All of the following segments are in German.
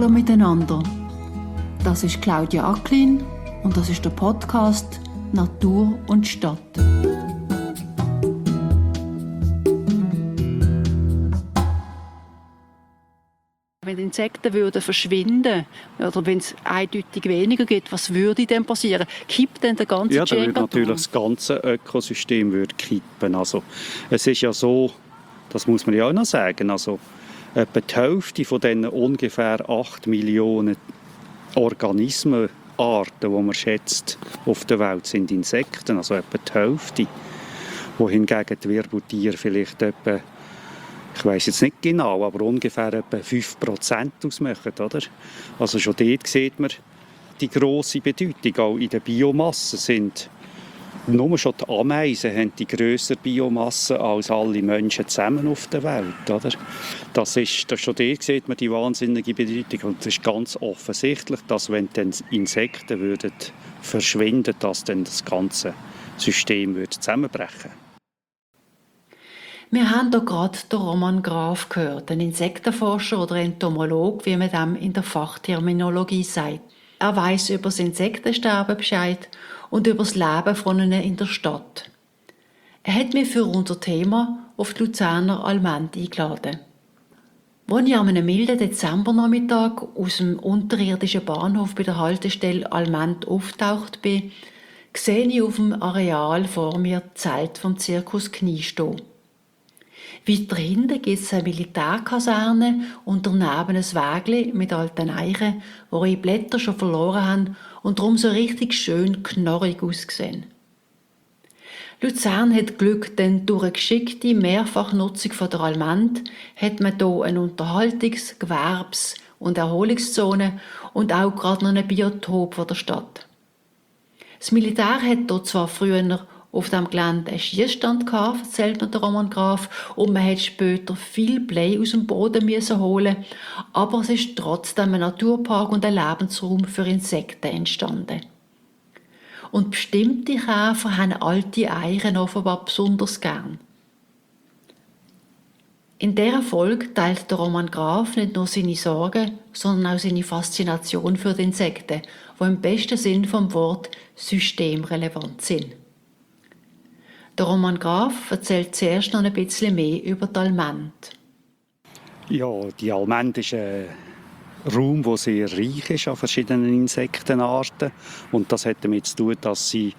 Hallo miteinander. Das ist Claudia Acklin und das ist der Podcast Natur und Stadt. Wenn die Insekten verschwinden oder wenn es eindeutig weniger gibt, was würde denn passieren? Kippt denn der ganze Ja, dann würde Jenga-Turm? natürlich das ganze Ökosystem würde kippen. Also, es ist ja so, das muss man ja auch noch sagen, also etwa die Hälfte von diesen ungefähr 8 Millionen Organismenarten, die man schätzt, auf der Welt sind Insekten, also etwa die Hälfte. Wohingegen die Wirbeltiere vielleicht etwa, ich weiss jetzt nicht genau, aber ungefähr etwa 5% ausmachen, oder? Also schon dort sieht man die grosse Bedeutung. Auch in der Biomasse sind nur schon die Ameisen haben die grössere Biomasse als alle Menschen zusammen auf der Welt, oder? Das schon dort sieht man die wahnsinnige Bedeutung. Und es ist ganz offensichtlich, dass wenn dann Insekten würden verschwinden, dass dann das ganze System würde zusammenbrechen. Wir haben hier gerade den Roman Graf gehört, ein Insektenforscher oder Entomolog, wie man dem in der Fachterminologie sagt. Er weiss über das Insektensterben Bescheid und über das Leben von ihnen in der Stadt. Er hat mich für unser Thema auf die Luzerner Allmend eingeladen. Als ich an einem milden Dezembernachmittag aus dem unterirdischen Bahnhof bei der Haltestelle Allmend auftaucht bin, sehe ich auf dem Areal vor mir die Zelt vom Zirkus Knie stehen. Weiter hinten gibt es eine Militärkaserne und daneben ein Wägli mit alten Eichen, die ihre Blätter schon verloren haben und darum so richtig schön knorrig aussehen. Luzern hat Glück, denn durch eine geschickte Mehrfachnutzung von der Allmend hat man hier eine Unterhaltungs-, Gewerbs- und Erholungszone und auch gerade noch ein Biotop von der Stadt. Das Militär hat hier zwar früher auf dem Gelände einen Schießstand gehabt, erzählt mir der Roman Graf, und man musste später viel Blei aus dem Boden holen, aber es ist trotzdem ein Naturpark und ein Lebensraum für Insekten entstanden. Und bestimmte Käfer haben alte Eichen offenbar besonders gern. In dieser Folge teilt der Roman Graf nicht nur seine Sorgen, sondern auch seine Faszination für die Insekten, die im besten Sinn vom Wort systemrelevant sind. Der Roman Graf erzählt zuerst noch ein bisschen mehr über die Allmend. Ja, die Allmend ist ein Raum, der sehr reich ist an verschiedenen Insektenarten. Und das hat damit zu tun, dass sie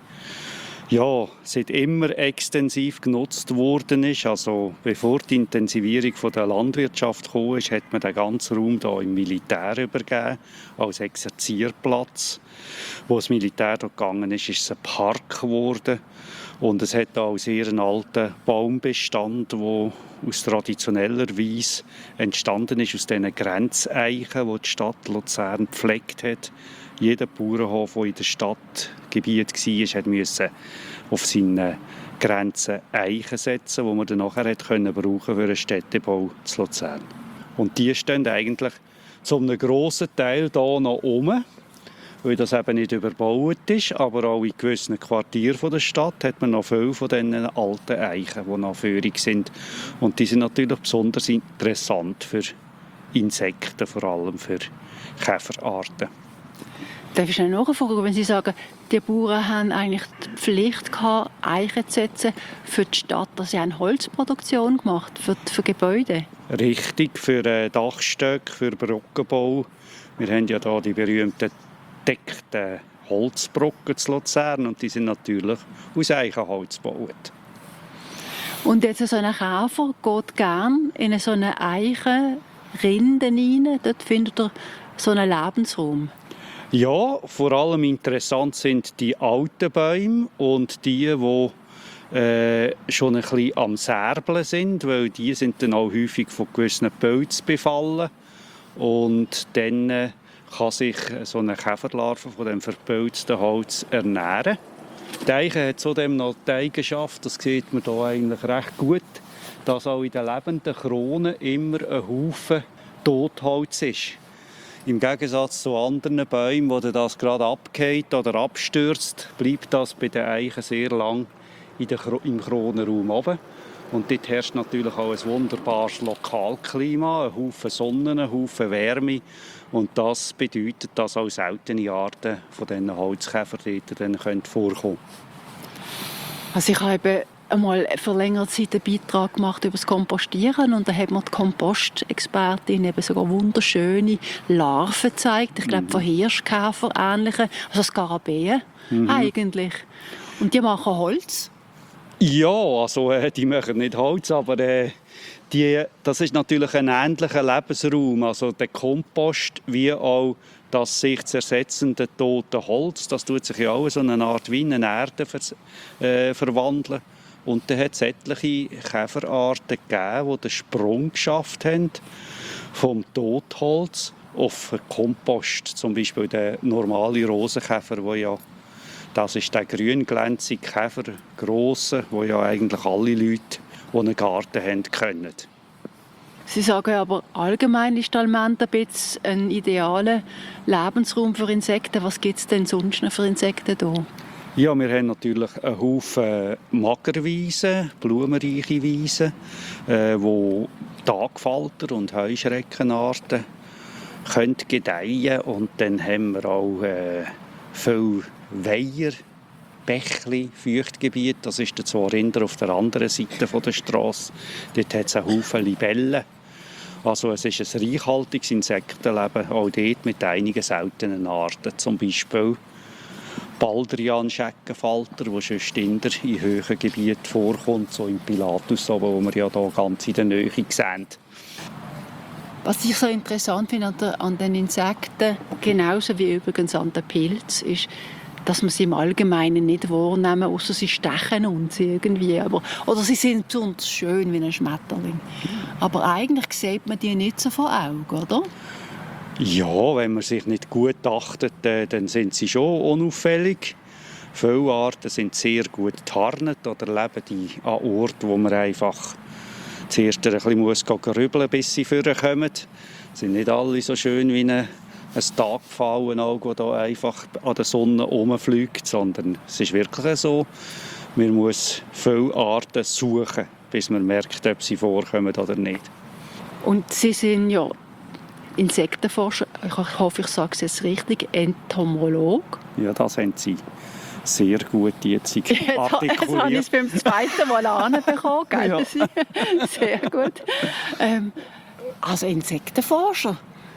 seit immer extensiv genutzt worden ist. Also bevor die Intensivierung von der Landwirtschaft kam, hat man den ganzen Raum hier im Militär übergeben, als Exerzierplatz. Wo das Militär dort gegangen ist, ist es ein Park geworden. Und es hat auch einen sehr alten Baumbestand, der aus traditioneller Weise entstanden ist, aus diesen Grenzeichen, die die Stadt Luzern gepflegt hat. Jeder Bauernhof, der in der Stadtgebiet war, musste auf seine Grenzen Eichen setzen, die man dann nachher brauchen konnte für einen Städtebau zu Luzern. Und die stehen eigentlich zu einem grossen Teil hier noch rum, weil das eben nicht überbaut ist, aber auch in gewissen Quartieren der Stadt hat man noch viele von diesen alten Eichen, die noch führig sind. Und die sind natürlich besonders interessant für Insekten, vor allem für Käferarten. Darf ich schnell nachfragen, wenn Sie sagen, die Bauern haben eigentlich die Pflicht gehabt, Eichen zu setzen für die Stadt, dass sie eine Holzproduktion gemacht für Gebäude? Richtig, für Dachstöcke, für Brockenbau. Wir haben ja hier die berühmten gedeckten Holzbrocken zu Luzern und die sind natürlich aus Eichenholz gebaut. Und jetzt so ein Käfer geht gerne in so eine Eichenrinde rein, dort findet er so einen Lebensraum. Ja, vor allem interessant sind die alten Bäume und die schon ein bisschen am Särbeln sind, weil die sind dann auch häufig von gewissen Pilzen befallen. Und dann kann sich so eine Käferlarve von dem verpilzten Holz ernähren. Die Eiche hat zudem noch die Eigenschaft, das sieht man hier eigentlich recht gut, dass auch in den lebenden Kronen immer ein Haufen Totholz ist. Im Gegensatz zu anderen Bäumen, wo das gerade abgeht oder abstürzt, bleibt das bei den Eichen sehr lang im Kronenraum oben. Und dort herrscht natürlich auch ein wunderbares Lokalklima, ein Haufen Sonne, ein Haufen Wärme. Und das bedeutet, dass auch seltene Arten von diesen Holzkäfern dort dann vorkommen können. Also ich habe einmal für längere Zeit einen Beitrag gemacht über das Kompostieren und da hat mir die Kompostexpertin eben sogar wunderschöne Larven gezeigt. Ich glaube von Hirschkäfer ähnliche, also Skarabäen eigentlich. Und die machen Holz. Ja, also die machen nicht Holz, aber das ist natürlich ein ähnlicher Lebensraum. Also der Kompost wie auch das sich zu ersetzende tote Holz, das tut sich ja auch in so eine Art wie eine Erde verwandeln. Und dann hat es etliche Käferarten gegeben, die den Sprung geschafft haben vom Totholz auf Kompost. Zum Beispiel der normale Rosenkäfer, das ist der grünglänzige Käfer, grosse, wo ja eigentlich alle Leute, die einen Garten haben, können. Sie sagen aber, allgemein ist die Almende ein bisschen ein idealer Lebensraum für Insekten. Was gibt es denn sonst noch für Insekten hier? Ja, wir haben natürlich einen Haufen Magerwiesen, blumenreiche Wiesen, wo Tagfalter und Heuschreckenarten können gedeihen. Und dann haben wir auch viele Weiher, Bächli, Feuchtgebiet. Das ist der Zorinder auf der anderen Seite der Straße. Dort hat es einen Haufen Libellen. Also es ist ein reichhaltiges Insektenleben, auch dort mit einigen seltenen Arten. Zum Beispiel Baldrian-Scheckenfalter, der sonst in höheren Gebieten vorkommt, so im Pilatus, wo wir ja hier ganz in der Nähe sehen. Was ich so interessant finde an den Insekten, genauso wie übrigens an den Pilzen, ist, dass man sie im Allgemeinen nicht wahrnehmen, außer sie stechen uns irgendwie. Oder sie sind besonders schön wie ein Schmetterling. Aber eigentlich sieht man die nicht so vor Augen, oder? Ja, wenn man sich nicht gut achtet, dann sind sie schon unauffällig. Viele Arten sind sehr gut getarnt oder leben an Orten, wo man einfach zuerst ein bisschen grübeln muss, bis sie vorkommen. Sie sind nicht alle so schön wie ein Tagpfauenauge, das einfach an der Sonne herumfliegt, sondern es ist wirklich so, man muss viele Arten suchen, bis man merkt, ob sie vorkommen oder nicht. Und Sie sind ja Insektenforscher, ich hoffe, ich sage es jetzt richtig, Entomolog. Ja, das haben Sie sehr gut jetzt artikuliert. Jetzt habe ich es beim zweiten Mal anbekommen, gell? Ja. Sehr gut. Also Insektenforscher.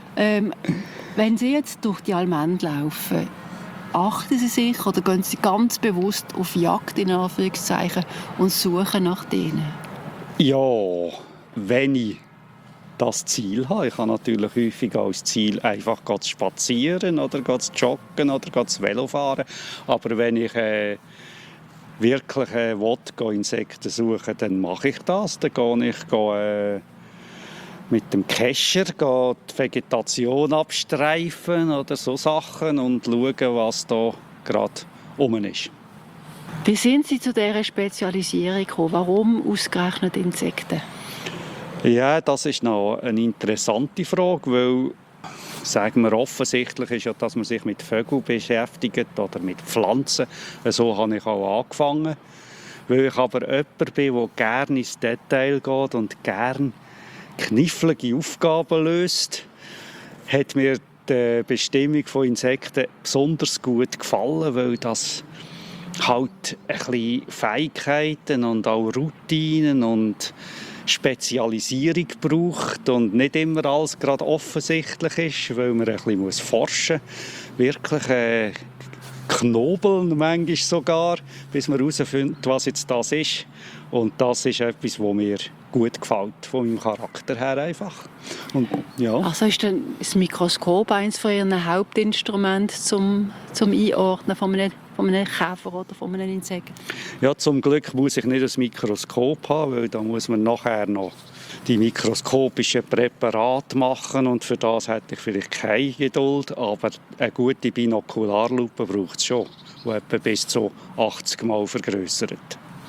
Wenn Sie jetzt durch die Almende laufen, achten Sie sich oder gehen Sie ganz bewusst auf Jagd in Anführungszeichen und suchen nach denen? Ja, wenn ich das Ziel habe. Ich habe natürlich häufig als Ziel einfach zu spazieren oder zu joggen oder zu Velofahren. Aber wenn ich wirklich Insekten suchen will, dann mache ich das. Dann gehe ich mit dem Kescher die Vegetation abstreifen oder so Sachen und schauen, was da gerade rum ist. Wie sind Sie zu dieser Spezialisierung gekommen? Warum ausgerechnet Insekten? Ja, das ist noch eine interessante Frage, weil, sagen wir, offensichtlich ist ja, dass man sich mit Vögeln beschäftigt oder mit Pflanzen. So habe ich auch angefangen. Weil ich aber jemand bin, der gerne ins Detail geht und gerne knifflige Aufgaben löst, hat mir die Bestimmung von Insekten besonders gut gefallen, weil das halt ein bisschen Fähigkeiten und auch Routinen und Spezialisierung braucht und nicht immer alles gerade offensichtlich ist, weil man ein bisschen forschen muss. Wirklich knobeln manchmal sogar, bis man herausfindet, was jetzt das ist. Und das ist etwas, was mir gut gefällt, von meinem Charakter her einfach. Und, ja. Also ist dann das Mikroskop eines von Ihren Hauptinstrumenten zum Einordnen von einem Käfer oder von einem Insekt? Ja, zum Glück muss ich nicht ein Mikroskop haben, weil da muss man nachher noch die mikroskopischen Präparate machen und für das hätte ich vielleicht keine Geduld, aber eine gute Binokularlupe braucht es schon, die etwa bis zu 80 Mal vergrößert.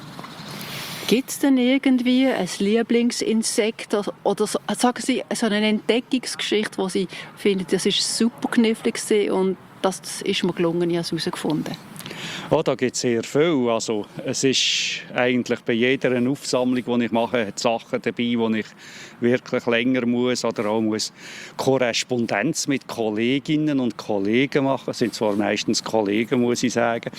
Gibt es denn irgendwie ein Lieblingsinsekt oder sagen Sie, so eine Entdeckungsgeschichte, wo Sie finden, das ist super knifflig und das ist mir gelungen, ich habe es herausgefunden? Oh, da gibt es sehr viel. Also, es ist eigentlich bei jeder Aufsammlung, die ich mache, Sachen dabei, die ich wirklich länger muss oder auch muss Korrespondenz mit Kolleginnen und Kollegen machen. Das sind zwar meistens Kollegen, muss ich sagen,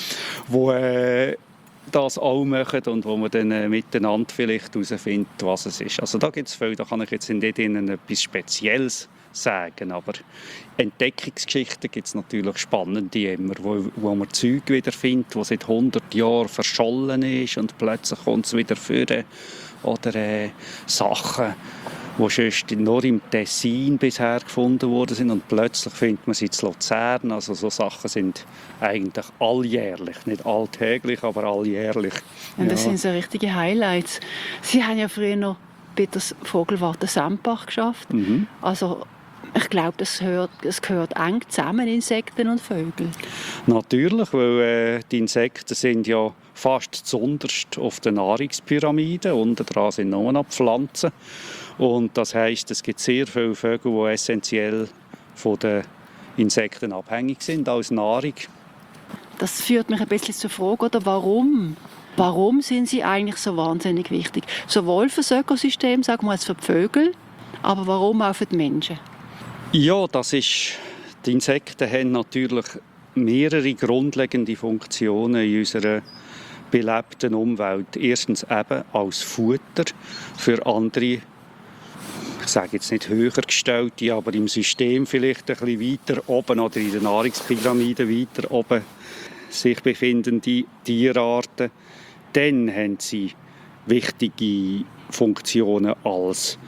die das auch machen und wo man dann miteinander vielleicht herausfindet, was es ist. Also da gibt es viel, da kann ich jetzt nicht Ihnen etwas Spezielles sagen, aber Entdeckungsgeschichten gibt es natürlich spannende immer, wo man Zeug wiederfindet, das seit 100 Jahren verschollen ist und plötzlich kommt es wieder vor. Oder Sachen, die schon nur im Tessin bisher gefunden worden sind und plötzlich findet man sie in Luzern. Also so Sachen sind eigentlich alljährlich, nicht alltäglich, aber alljährlich. Und das sind so richtige Highlights. Sie haben ja früher noch bei der Vogelwarte Sempach geschafft. Also ich glaube, es gehört eng zusammen, Insekten und Vögel. Natürlich, weil die Insekten sind ja fast zunderst auf der Nahrungspyramide. Unten dran sind nur noch Pflanzen. Und das heisst, es gibt sehr viele Vögel, die essentiell von den Insekten abhängig sind als Nahrung. Das führt mich ein bisschen zur Frage, oder warum? Warum sind sie eigentlich so wahnsinnig wichtig? Sowohl für das Ökosystem, sagen wir, als für die Vögel, aber warum auch für die Menschen? Ja, die Insekten haben natürlich mehrere grundlegende Funktionen in unserer belebten Umwelt. Erstens eben als Futter für andere, ich sage jetzt nicht höher gestellte, aber im System vielleicht ein bisschen weiter oben oder in der Nahrungspyramide weiter oben sich befindende Tierarten. Dann haben sie wichtige Funktionen als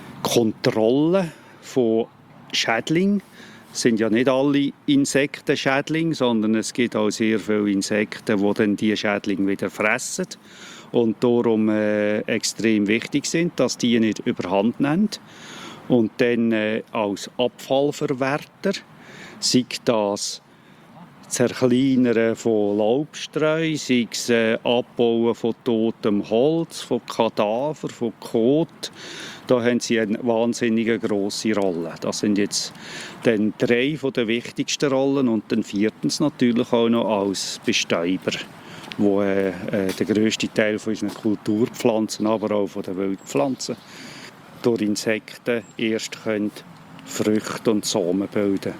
Kontrolle von Schädlingen. Es sind ja nicht alle Insekten Schädlinge, sondern es gibt auch sehr viele Insekten, die dann diese Schädlinge wieder fressen und darum extrem wichtig sind, dass die nicht überhand nehmen. Und dann als Abfallverwerter, sei das Zerkleinern von Laubstreu, sei es Abbauen von totem Holz, von Kadaver, von Kot. Da haben sie eine wahnsinnig grosse Rolle. Das sind jetzt dann 3 von den wichtigsten Rollen und dann 4. natürlich auch noch als Bestäuber, wo der grösste Teil von unseren Kulturpflanzen, aber auch von den Wildpflanzen durch Insekten erst können Früchte und Samen bilden.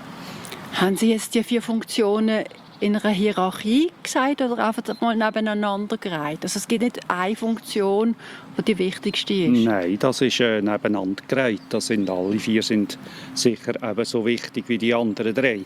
Haben Sie jetzt die 4 Funktionen in einer Hierarchie gesagt oder einfach mal nebeneinander gereiht? Also es gibt nicht eine Funktion, die die wichtigste ist? Nein, das ist nebeneinander gereiht. Das sind alle 4 sind sicher ebenso wichtig wie die anderen 3.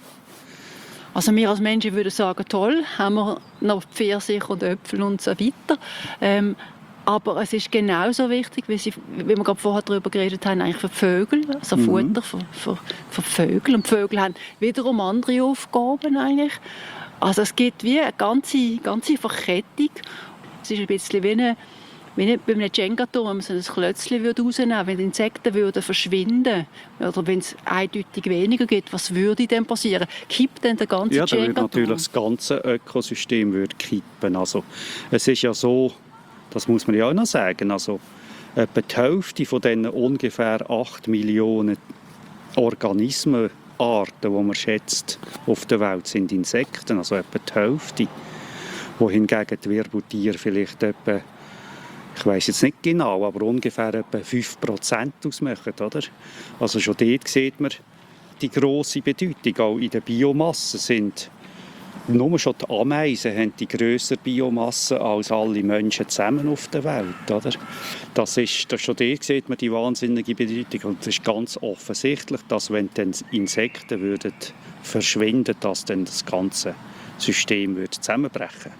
Also wir als Menschen würden sagen, toll, haben wir noch Pfirsich und Äpfel und so weiter. Aber es ist genauso wichtig, wie wir gerade vorher darüber geredet haben, eigentlich für die Vögel, also Futter für Vögel. Und die Vögel haben wiederum andere Aufgaben eigentlich. Also es gibt wie eine ganze Verkettung. Es ist ein bisschen wie bei einem Jenga-Turm, wenn man so ein Klötzchen rausnehmen würde, wenn die Insekten verschwinden oder wenn es eindeutig weniger gibt, was würde denn passieren? Kippt dann der ganze Jenga-Turm? Ja, dann würde natürlich das ganze Ökosystem kippen. Also, es ist ja so, das muss man ja auch noch sagen, also etwa die Hälfte von diesen ungefähr 8 Millionen Organismenarten, die man schätzt auf der Welt, sind Insekten, also etwa die Hälfte. Wohingegen die Wirbeltiere vielleicht etwa, ich weiss jetzt nicht genau, aber ungefähr etwa 5% ausmachen, oder? Also schon dort sieht man die grosse Bedeutung. Auch in der Biomasse sind nur schon die Ameisen haben die grössere Biomasse als alle Menschen zusammen auf der Welt. Oder? Das schon dort sieht man die wahnsinnige Bedeutung. Und es ist ganz offensichtlich, dass wenn dann Insekten würden verschwinden, dass dann das ganze System würde zusammenbrechen.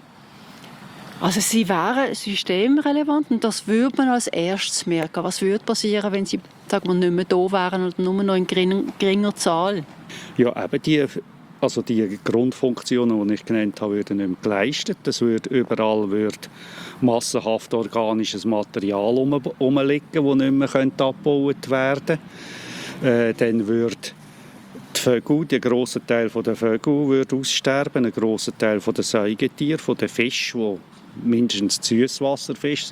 Also sie wären systemrelevant und das würde man als erstes merken. Was würde passieren, wenn sie, sagen wir, nicht mehr da wären oder nur noch in geringer Zahl? Ja, eben die Grundfunktionen, die ich genannt habe, würden nicht mehr geleistet. Es würde überall massenhaft organisches Material rumliegen, das nicht mehr abgebaut werden könnte. Dann würde die Vögel, der grosse Teil der Vögel würde aussterben, ein grosser Teil der Säugetiere, von den Fischen, die mindestens Süßwasserfische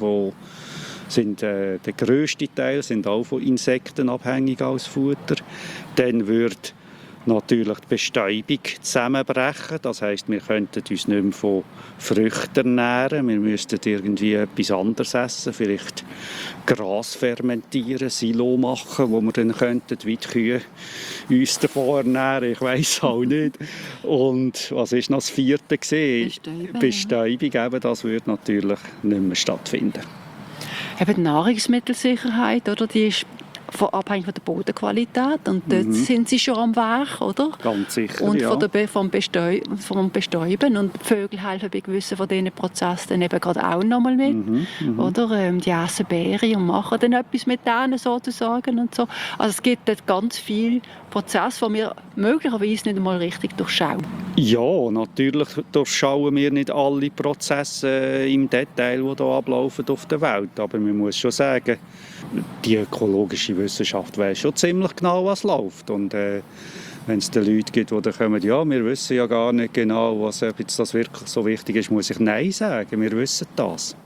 sind, der grösste Teil sind auch von Insekten abhängig als Futter. Dann würde natürlich die Bestäubung zusammenbrechen. Das heisst, wir könnten uns nicht mehr von Früchten ernähren. Wir müssten irgendwie etwas anderes essen, vielleicht Gras fermentieren, Silo machen, wo wir dann könnten, wie die Kühe uns davon ernähren. Ich weiss auch nicht. Und was ist noch das vierte gesehen? Bestäubung, eben, das würde natürlich nicht mehr stattfinden. Eben die Nahrungsmittelsicherheit, oder? Die ist abhängig von der Bodenqualität und dort sind sie schon am Werk, oder? Ganz sicher, und ja. vom Bestäuben und die Vögel helfen bei gewissen von diesen Prozessen dann eben gerade auch nochmal mit, oder? Die essen Beeren und machen dann etwas mit denen sozusagen und so. Also es gibt dort ganz viele Prozesse, die wir möglicherweise nicht einmal richtig durchschauen. Ja, natürlich durchschauen wir nicht alle Prozesse im Detail, die hier ablaufen auf der Welt. Aber man muss schon sagen, die ökologische Wissenschaft weiss schon ziemlich genau, was läuft. Und wenn es den Leuten gibt, die dann kommen, ja, wir wissen ja gar nicht genau, ob jetzt das wirklich so wichtig ist, muss ich Nein sagen. Wir wissen das.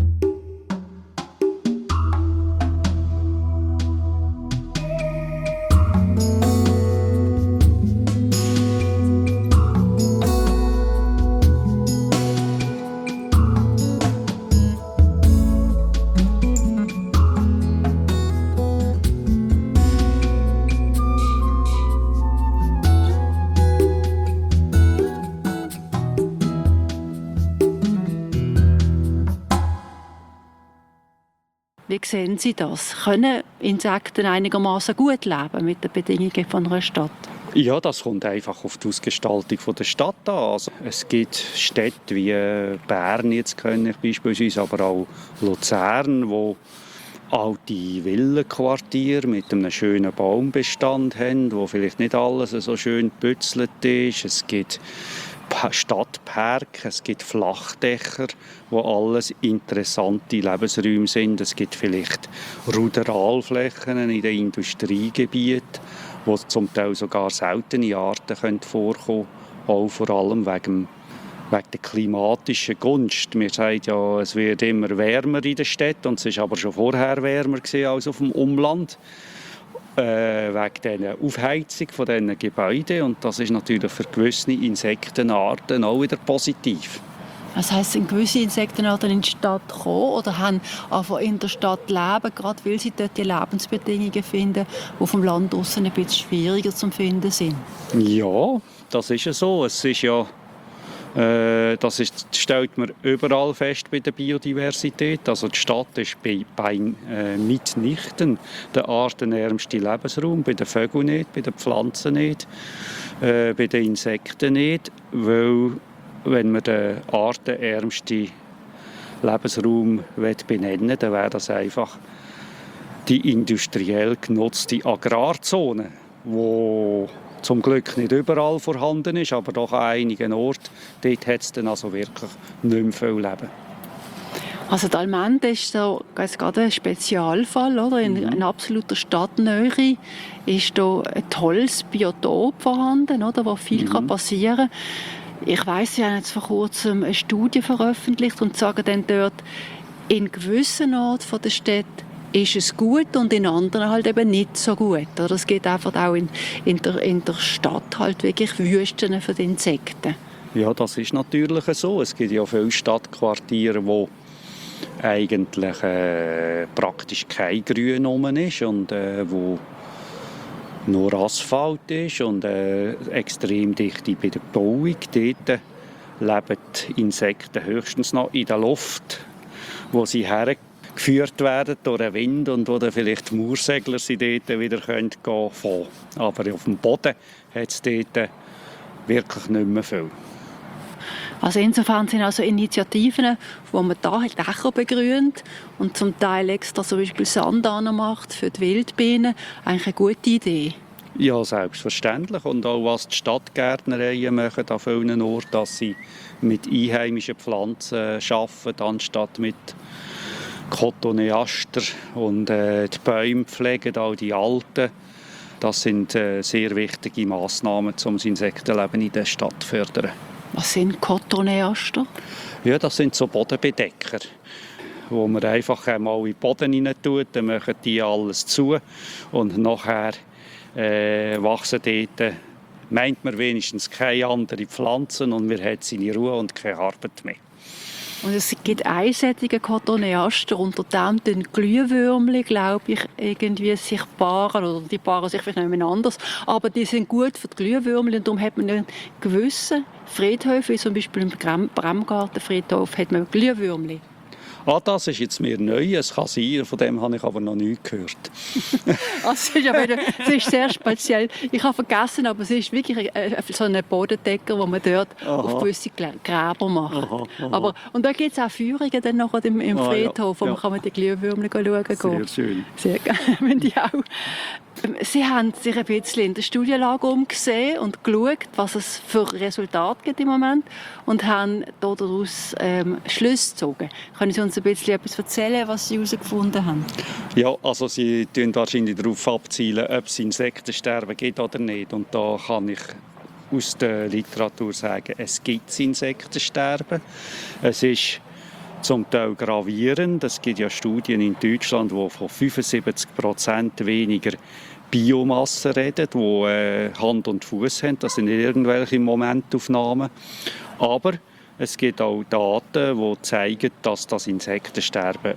Wie sehen Sie das? Können Insekten einigermaßen gut leben mit den Bedingungen von einer Stadt? Ja, das kommt einfach auf die Ausgestaltung der Stadt an. Also, es gibt Städte wie Bern, jetzt kenne ich beispielsweise, aber auch Luzern, wo alte Villenquartiere mit einem schönen Baumbestand haben, wo vielleicht nicht alles so schön gebützelt ist. Es gibt Stadtparks, es gibt Flachdächer, wo alles interessante Lebensräume sind. Es gibt vielleicht Ruderalflächen in den Industriegebieten, wo zum Teil sogar seltene Arten vorkommen können, auch vor allem wegen der klimatischen Gunst. Wir sagen ja, es wird immer wärmer in der Stadt und es war aber schon vorher wärmer als auf dem Umland. Wegen dieser Aufheizung von diesen Gebäuden. Und das ist natürlich für gewisse Insektenarten auch wieder positiv. Das heisst, sind gewisse Insektenarten in die Stadt gekommen oder haben einfach in der Stadt leben, gerade weil sie dort die Lebensbedingungen finden, die auf dem Land draussen ein bisschen schwieriger zu finden sind? Ja, das ist ja so. Es ist ja stellt man überall fest bei der Biodiversität. Also die Stadt ist mitnichten der artenärmste Lebensraum, bei den Vögeln nicht, bei den Pflanzen nicht, bei den Insekten nicht, weil wenn man den artenärmsten Lebensraum benennen will, dann wäre das einfach die industriell genutzte Agrarzone, wo zum Glück nicht überall vorhanden ist, aber doch an einigen Orten. Dort hat es dann also wirklich nicht mehr viel Leben. Also die Allmende ist so, gerade ein Spezialfall, oder? In absoluter Stadtnähe ist da ein tolles Biotop vorhanden, oder? Wo viel passieren kann. Ich weiss, Sie haben jetzt vor kurzem eine Studie veröffentlicht und sagen dann dort, in gewissen Orten der Stadt ist es gut und in anderen halt eben nicht so gut. Oder es gibt einfach auch in der Stadt halt wirklich Wüsten für die Insekten. Ja, das ist natürlich so. Es gibt ja viele Stadtquartiere, wo eigentlich praktisch kein Grün rum ist und wo nur Asphalt ist und extrem dichte bei der Bebauung. Dort leben die Insekten höchstens noch in der Luft, wo sie hergeführt werden durch den Wind und wo dann vielleicht die Mauersegler sie dort wieder gehen können. Aber auf dem Boden hat es dort wirklich nicht mehr viel. Also insofern sind also Initiativen, wo man Dächer begrünt und zum Teil extra zum Beispiel Sand macht für die Wildbienen, eigentlich eine gute Idee. Ja, selbstverständlich. Und auch was die Stadtgärtnereien machen an vielen Orten, dass sie mit einheimischen Pflanzen arbeiten, anstatt mit Cotoneaster und die Bäume pflegen, all die alten. Das sind sehr wichtige Massnahmen, um das Insektenleben in der Stadt zu fördern. Was sind Cotoneaster? Ja, das sind so Bodenbedecker, wo man einfach mal in den Boden rein tut, dann machen die alles zu und nachher wachsen dort meint man wenigstens keine anderen Pflanzen und man hat seine Ruhe und keine Arbeit mehr. Und es gibt einsättige Cotoneaster, unter dem den Glühwürmli, glaube ich, irgendwie sich paaren, oder die paaren sich vielleicht nicht anders, aber die sind gut für die Glühwürmli und darum hat man in gewissen Friedhöfen, wie zum Beispiel im Bremgartenfriedhof, hat man Glühwürmli. Das ist jetzt mir neu, es kann sein, von dem habe ich aber noch nichts gehört. Es ist sehr speziell. Ich habe vergessen, aber es ist wirklich so ein Bodendecker, wo man dort auf gewisse Gräber macht. Aber, und da gibt es auch Führungen dann noch im Friedhof, wo man kann die Glühwürmchen schauen kann. Sehr schön. Sehr gerne, die auch. Sie haben sich ein bisschen in der Studienlage umgesehen und geschaut, was es für Resultate gibt im Moment und haben daraus Schlüsse gezogen. Können Sie uns ein bisschen etwas erzählen, was Sie herausgefunden haben? Ja, also Sie zielen wahrscheinlich darauf abzielen, ob es Insektensterben gibt oder nicht. Und da kann ich aus der Literatur sagen, es gibt Insektensterben. Es ist zum Teil gravierend. Es gibt ja Studien in Deutschland, die von 75% weniger Biomasse reden, die Hand und Fuß haben. Das sind nicht irgendwelche Momentaufnahmen. Aber es gibt auch Daten, die zeigen, dass das Insektensterben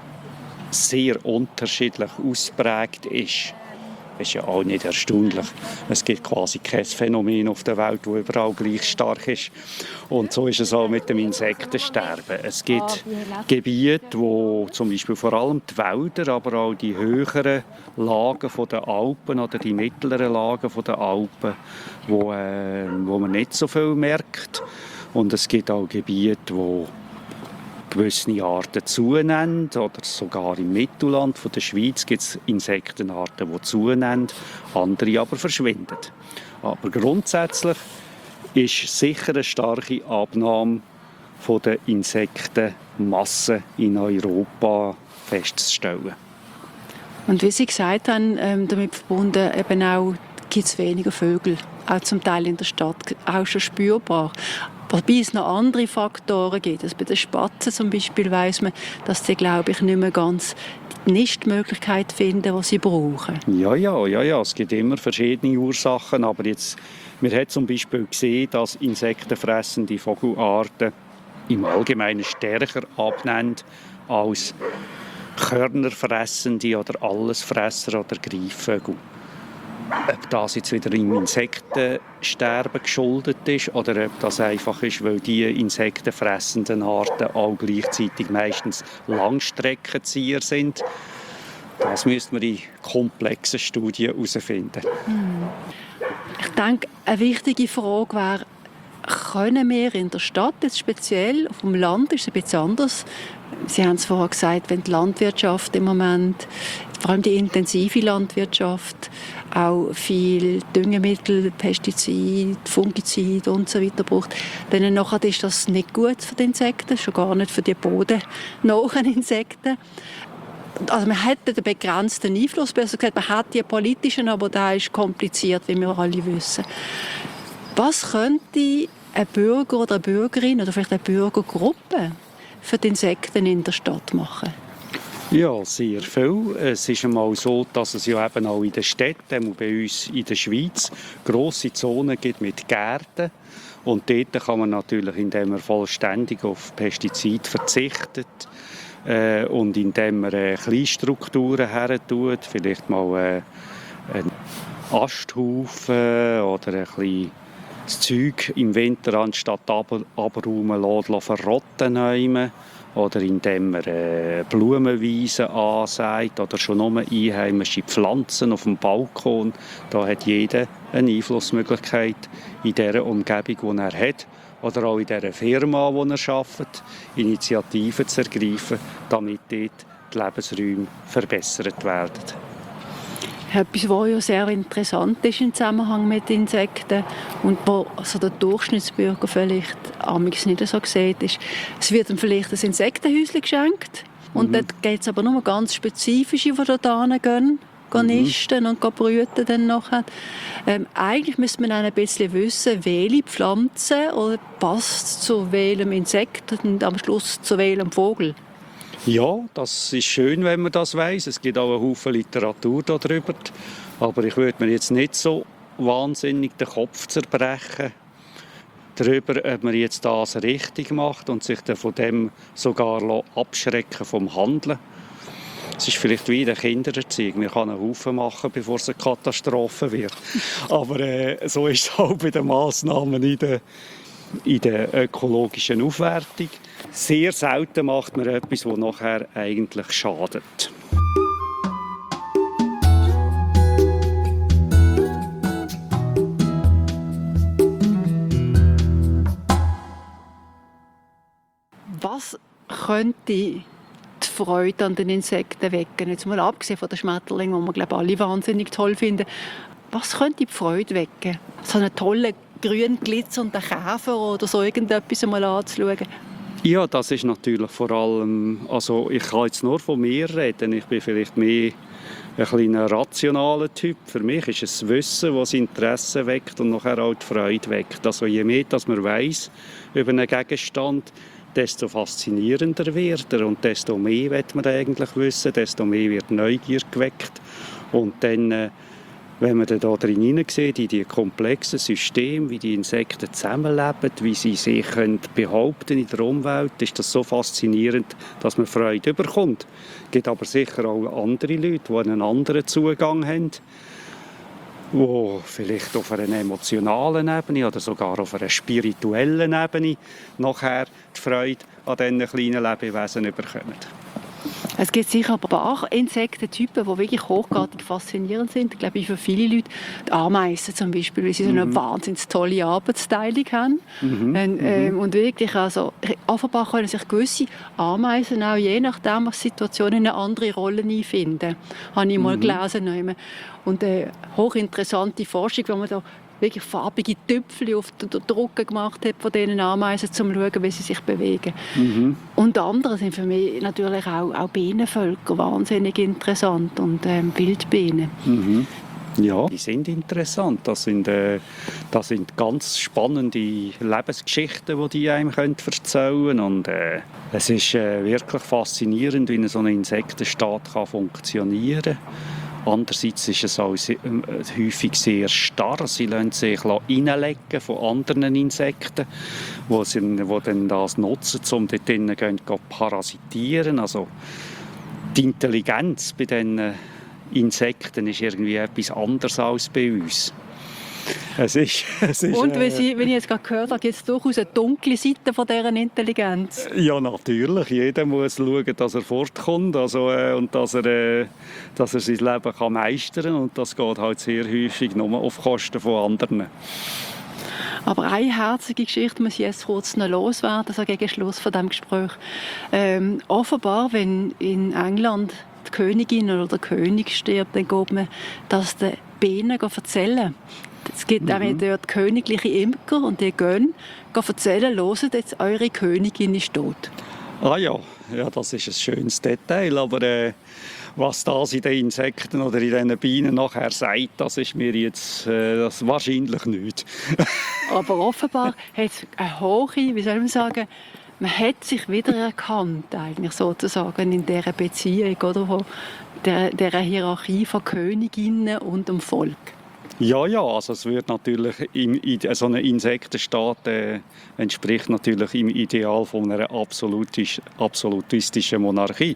sehr unterschiedlich ausprägt ist. Das ist ja auch nicht erstaunlich. Es gibt quasi kein Phänomen auf der Welt, das überall gleich stark ist. Und so ist es auch mit dem Insektensterben. Es gibt Gebiete, wo zum Beispiel vor allem die Wälder, aber auch die höheren Lagen der Alpen oder die mittleren Lagen der Alpen, wo man nicht so viel merkt. Und es gibt auch Gebiete, wo gewisse Arten zunehmen, oder sogar im Mittelland von der Schweiz gibt es Insektenarten, die zunehmen, andere aber verschwinden. Aber grundsätzlich ist sicher eine starke Abnahme von der Insektenmasse in Europa festzustellen. Und wie Sie gesagt haben, damit verbunden eben auch gibt es weniger Vögel, auch zum Teil in der Stadt, auch schon spürbar. Wobei es noch andere Faktoren gibt. Also bei den Spatzen zum Beispiel weiss man, dass sie, glaube ich, nicht mehr ganz die Nistmöglichkeit finden, die sie brauchen. Ja. Es gibt immer verschiedene Ursachen. Aber jetzt, man hat zum Beispiel gesehen, dass insektenfressende Vogelarten im Allgemeinen stärker abnehmen als körnerfressende oder Allesfresser oder Greifvögel. Ob das jetzt wieder im Insektensterben geschuldet ist oder ob das einfach ist, weil die insektenfressenden Arten auch gleichzeitig meistens Langstreckenzieher sind, das müsste man in komplexen Studien herausfinden. Ich denke, eine wichtige Frage wäre, können wir in der Stadt, jetzt speziell auf dem Land, ist es ein bisschen anders. Sie haben es vorher gesagt, wenn die Landwirtschaft im Moment, vor allem die intensive Landwirtschaft, auch viel Düngemittel, Pestizide, Fungizide und so weiter braucht, dann nachher ist das nicht gut für die Insekten, schon gar nicht für die bodennahen Insekten. Also man hat einen begrenzten Einfluss, besser gesagt, man hat die politischen, aber der ist kompliziert, wie wir alle wissen. Was könnte ein Bürger oder eine Bürgerin oder vielleicht eine Bürgergruppe für die Insekten in der Stadt machen? Ja, sehr viel. Es ist einmal so, dass es ja eben auch in den Städten, bei uns in der Schweiz, grosse Zonen gibt mit Gärten. Und dort kann man natürlich, indem man vollständig auf Pestizide verzichtet und indem man Kleinstrukturen hertut, vielleicht mal einen Asthaufen oder ein bisschen das Zeug im Winter anstatt abräumen lassen, verrotten oder indem man Blumenwiesen ansagt oder schon nur einheimische Pflanzen auf dem Balkon. Da hat jeder eine Einflussmöglichkeit in der Umgebung, die er hat oder auch in der Firma, die er arbeitet, Initiativen zu ergreifen, damit dort die Lebensräume verbessert werden. Etwas, was ja sehr interessant ist im Zusammenhang mit Insekten und wo also der Durchschnittsbürger vielleicht amigs nicht so sieht, ist, es wird ihm vielleicht ein Insektenhäuschen geschenkt und dort geht es aber nur ganz spezifische, die da hingehen, nisten und brüten dann nachher. Eigentlich müsste man dann ein bisschen wissen, welche Pflanze oder passt zu welchem Insekt und am Schluss zu welchem Vogel. Ja, das ist schön, wenn man das weiss. Es gibt auch einen Haufen Literatur darüber. Aber ich würde mir jetzt nicht so wahnsinnig den Kopf zerbrechen darüber, ob man jetzt das richtig macht und sich dann von dem sogar abschrecken vom Handeln. Es ist vielleicht wie in der Kindererziehung. Man kann einen Haufen machen, bevor es eine Katastrophe wird. Aber so ist es auch bei den Massnahmen in der ökologischen Aufwertung. Sehr selten macht man etwas, das nachher eigentlich schadet. Was könnte die Freude an den Insekten wecken? Jetzt mal abgesehen von den Schmetterlingen, die wir glaube alle wahnsinnig toll finden. Was könnte die Freude wecken? So einen tollen grünen glitzernden Käfer oder so irgendetwas mal anzuschauen? Ja, das ist natürlich vor allem, also ich kann jetzt nur von mir reden, ich bin vielleicht mehr ein kleiner rationaler Typ. Für mich ist es das Wissen, das das Interesse weckt und nachher auch die Freude weckt. Also je mehr dass man weiss über einen Gegenstand, desto faszinierender wird er und desto mehr wird man eigentlich wissen, desto mehr wird Neugier geweckt. Und dann, wenn man da drin sieht, in die komplexen Systeme, wie die Insekten zusammenleben, wie sie sich behaupten in der Umwelt, ist das so faszinierend, dass man Freude bekommt. Es gibt aber sicher auch andere Leute, die einen anderen Zugang haben, die vielleicht auf einer emotionalen Ebene oder sogar auf einer spirituellen Ebene nachher die Freude an diesen kleinen Lebewesen bekommen. Es gibt sicher ein paar Insektentypen, die wirklich hochgradig faszinierend sind. Ich glaube, für viele Leute, die Ameisen zum Beispiel, weil sie so eine wahnsinnig tolle Arbeitsteilung haben. Und wirklich, also, offenbar können sich gewisse Ameisen auch je nachdem, was Situationen in eine andere Rolle einfinden. Habe ich mal gelesen. Und hochinteressante Forschung, wenn man da wirklich farbige Tüpfel auf den Rücken gemacht hat von diesen Ameisen, um zu schauen, wie sie sich bewegen. Und andere sind für mich natürlich auch Bienenvölker wahnsinnig interessant und Wildbienen. Ja, die sind interessant. Das sind ganz spannende Lebensgeschichten, die einem erzählen können. Und es ist wirklich faszinierend, wie so ein Insektenstaat funktionieren kann. Andererseits ist es auch häufig sehr starr. Sie lassen sich reinlegen von anderen Insekten, die dann das nutzen, um dort drinnen zu parasitieren. Also die Intelligenz bei diesen Insekten ist irgendwie etwas anderes als bei uns. Es ist, und wenn ich jetzt gerade gehört habe, gibt es durchaus eine dunkle Seite von dieser Intelligenz. Ja, natürlich. Jeder muss schauen, dass er fortkommt und dass er sein Leben kann meistern kann. Und das geht halt sehr häufig nur auf Kosten von anderen. Aber eine herzige Geschichte muss ich jetzt kurz noch loswerden, also gegen Schluss von diesem Gespräch. Offenbar, wenn in England die Königin oder der König stirbt, dann geht man das den Bienen erzählen. Es gibt auch dort königliche Imker und die gehen erzählen, hört jetzt, eure Königin ist tot. Ah ja, das ist ein schönes Detail, aber was das in den Insekten oder in den Bienen nachher sagt, das ist mir jetzt das wahrscheinlich nicht. Aber offenbar hat es eine hohe, wie soll man sagen, man hat sich wiedererkannt, eigentlich sozusagen, in dieser Beziehung, oder, von dieser Hierarchie von Königinnen und dem Volk. Ja, also es wird natürlich so ein Insektenstaat entspricht natürlich im Ideal von einer absolutistischen Monarchie.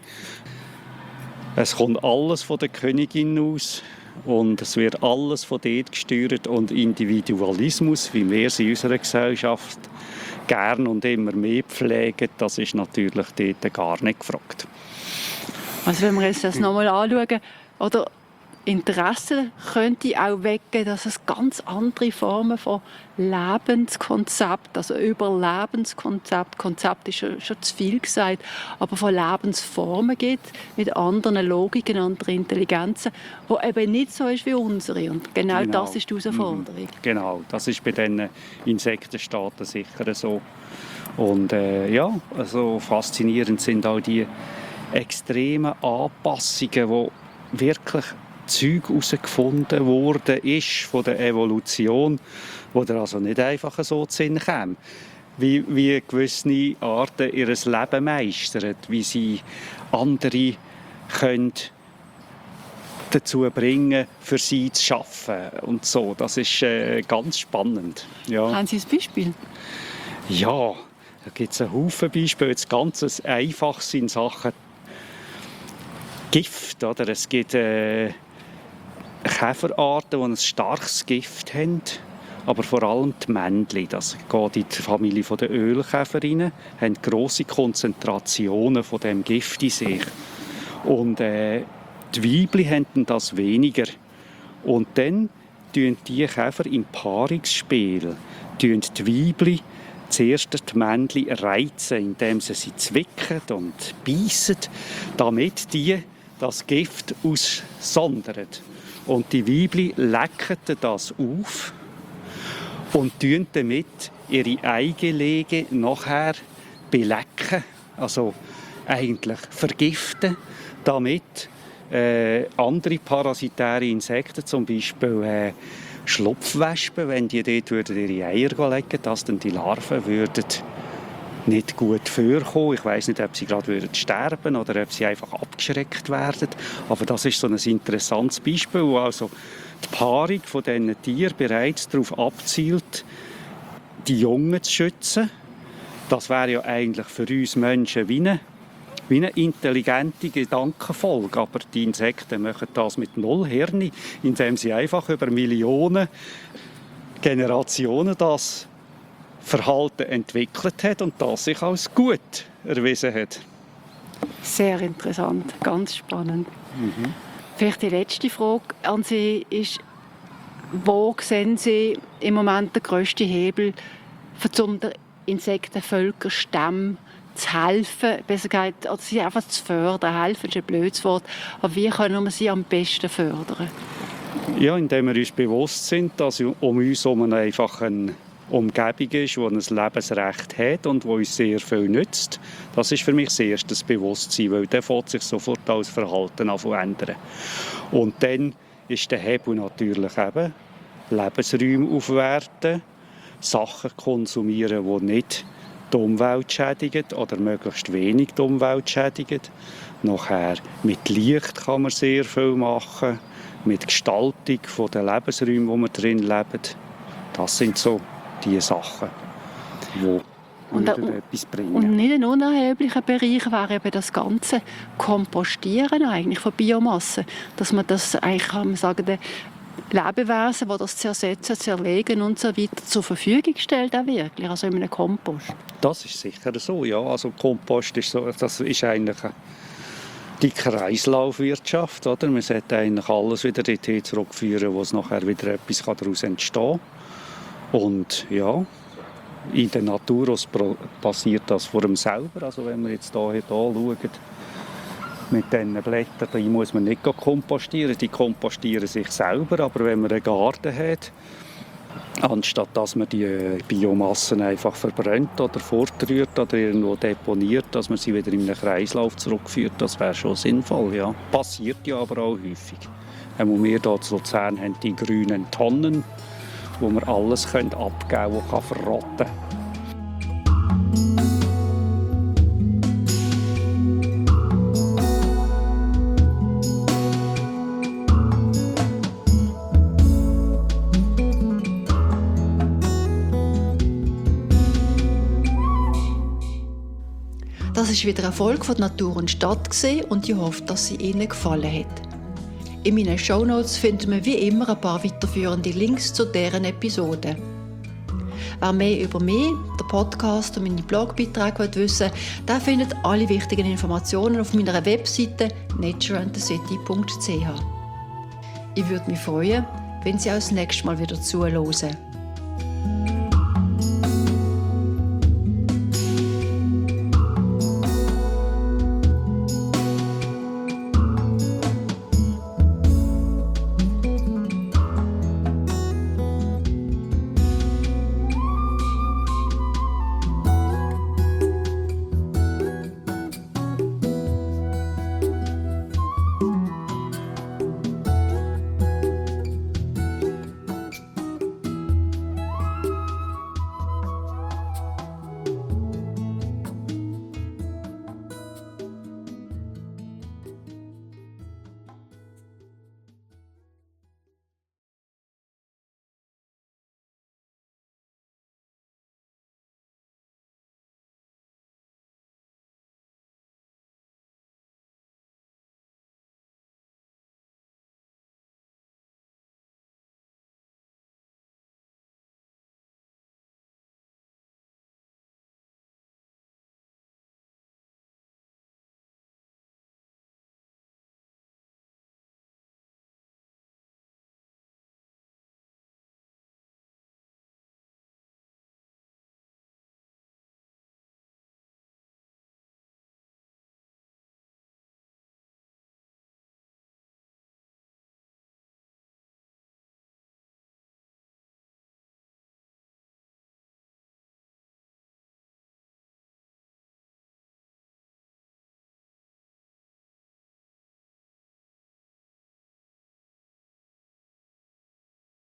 Es kommt alles von der Königin aus und es wird alles von dort gesteuert und Individualismus, wie wir es in unserer Gesellschaft gern und immer mehr pflegen, das ist natürlich dort gar nicht gefragt. Also wenn wir jetzt das nochmal anschauen, oder Interesse könnte auch wecken, dass es ganz andere Formen von Lebenskonzept, also Konzept ist schon zu viel gesagt, aber von Lebensformen gibt, mit anderen Logiken, anderen Intelligenzen, die eben nicht so ist wie unsere. Und genau das ist die Herausforderung. Genau, das ist bei den Insektenstaaten sicher so. Und also faszinierend sind auch die extremen Anpassungen, die wirklich Zeug herausgefunden worden ist von der Evolution, wo der also nicht einfach so zu Sinn käme. Wie gewisse Arten ihr Leben meistern, wie sie andere können dazu bringen, für sie zu arbeiten und so. Das ist ganz spannend. Ja. Haben Sie ein Beispiel? Ja, da gibt es einen Haufen Beispiele. Jetzt ganz einfach in Sachen Gift. Oder? Es gibt Käferarten, die ein starkes Gift haben, aber vor allem die Männchen, das geht in die Familie der Ölkäferinnen, haben grosse Konzentrationen von dem Gift in sich. Und die Weibchen haben das weniger. Und dann tun die Käfer im Paarungsspiel die Weibchen zuerst die Männchen reizen, indem sie zwicken und beißen, damit die das Gift aussondern. Und die Weibchen lecken das auf und tun damit ihre Eigelege nachher belecken, also eigentlich vergiften, damit andere parasitäre Insekten, zum Beispiel Schlupfwespen, wenn die dort ihre Eier legen würden, dass dann die Larven würden nicht gut vorkommen. Ich weiss nicht, ob sie gerade sterben oder ob sie einfach abgeschreckt werden. Aber das ist so ein interessantes Beispiel, wo also die Paarung von diesen Tieren bereits darauf abzielt, die Jungen zu schützen. Das wäre ja eigentlich für uns Menschen wie eine intelligente Gedankenfolge. Aber die Insekten machen das mit null Hirn, indem sie einfach über Millionen Generationen das Verhalten entwickelt hat und das sich als gut erwiesen hat. Sehr interessant, ganz spannend. Vielleicht die letzte Frage an Sie ist, wo sehen Sie im Moment den grössten Hebel, um den Insektenvölkerstämmen zu helfen, besser gesagt, oder sie einfach zu fördern? Helfen ist ein blödes Wort, aber wie können wir sie am besten fördern? Ja, indem wir uns bewusst sind, dass um uns herum einfach eine Umgebung ist, die ein Lebensrecht hat und die uns sehr viel nützt. Das ist für mich das erste Bewusstsein, weil dann fängt sich sofort als Verhalten an zu ändern. Und dann ist der Hebel natürlich eben Lebensräume aufwerten, Sachen konsumieren, die nicht die Umwelt schädigen oder möglichst wenig die Umwelt schädigen. Nachher mit Licht kann man sehr viel machen, mit Gestaltung der Lebensräume, wo wir drin leben. Das sind so die Sachen, die etwas bringen. Und nicht ein unerheblicher Bereich wäre eben das ganze Kompostieren eigentlich von Biomasse. Dass man das eigentlich, kann man sagen, den Lebewesen, die das zersetzen, zerlegen und so weiter zur Verfügung stellt, auch wirklich, also in einem Kompost. Das ist sicher so, ja. Also Kompost ist so, das ist eigentlich die Kreislaufwirtschaft, oder? Man sollte eigentlich alles wieder dorthin zurückführen, wo es nachher wieder etwas daraus entstehen kann. Und ja, in der Natur passiert das vor dem selber. Also wenn wir jetzt hier schauen, mit diesen Blättern, die muss man nicht kompostieren, die kompostieren sich selber. Aber wenn man einen Garten hat, anstatt dass man die Biomassen einfach verbrennt oder fortrührt oder irgendwo deponiert, dass man sie wieder in einen Kreislauf zurückführt, das wäre schon sinnvoll. Ja. Passiert ja aber auch häufig. Wir hier in Luzern haben die grünen Tonnen, wo wir alles abgeben können, das verrotten kann. Das war wieder eine Folge von «Natur und Stadt» und ich hoffe, dass sie Ihnen gefallen hat. In meinen Shownotes finden wir wie immer ein paar weiterführende Links zu deren Episoden. Wer mehr über mich, den Podcast und meine Blogbeiträge wissen will, der findet alle wichtigen Informationen auf meiner Webseite natureandthecity.ch. Ich würde mich freuen, wenn Sie auch das nächste Mal wieder zuhören.